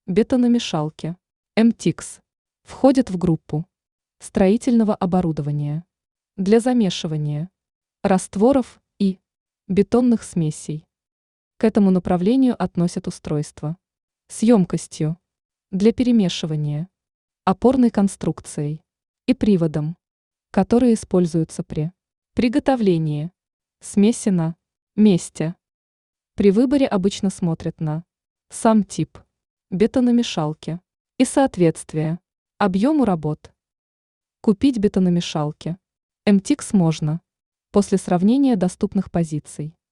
Бетономешалки. МТИКС. Входит в группу строительного оборудования для замешивания растворов и бетонных смесей. К этому направлению относят устройства с емкостью для перемешивания, опорной конструкцией и приводом, которые используются при приготовлении смеси на месте. При выборе обычно смотрят на сам тип бетономешалки и соответствие объему работ. Купить бетономешалки МТИКС можно после сравнения доступных позиций.